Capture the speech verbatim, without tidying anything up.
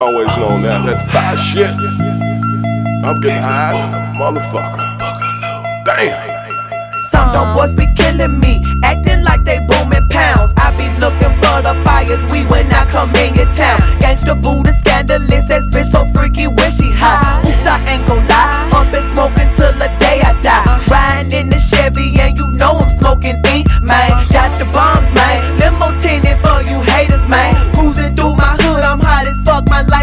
Always known that. That fire shit. I'm getting high, motherfucker. Damn. Some dumb boys be killing me, acting like they booming pounds. I be looking for the fires we when I come in your town. Gangsta Buddha, scandalous, that bitch so freaky when she high.